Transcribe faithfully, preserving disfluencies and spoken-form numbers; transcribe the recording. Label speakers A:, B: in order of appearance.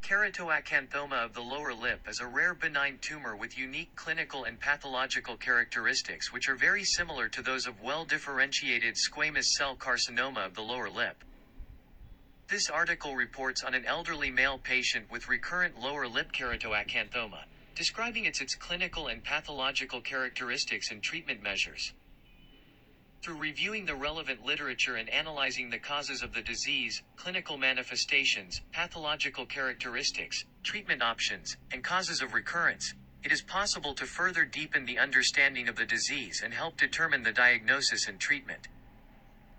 A: Keratoacanthoma of the lower lip is a rare benign tumor with unique clinical and pathological characteristics which are very similar to those of well-differentiated squamous cell carcinoma of the lower lip. This article reports on an elderly male patient with recurrent lower lip keratoacanthoma, describing its, its clinical and pathological characteristics and treatment measures. Through reviewing the relevant literature and analyzing the causes of the disease, clinical manifestations, pathological characteristics, treatment options, and causes of recurrence, it is possible to further deepen the understanding of the disease and help determine the diagnosis and treatment.